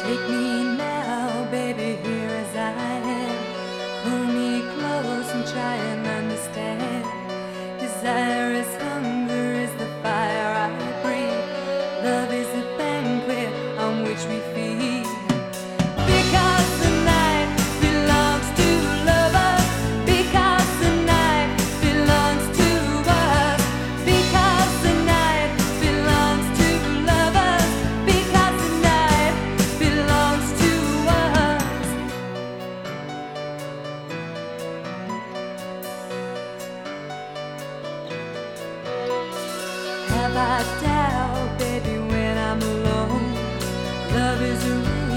Take me now, baby, here as I am. Pull me close and try and understand. Desire is hunger, is the fire I breathe. Love is a banquet on which we feed. Because the night belongs to lovers. Because the night belongs to us. Because the night belongs to lovers. Because the night belongs to us. Have I doubt, baby, when I'm alone? Love is a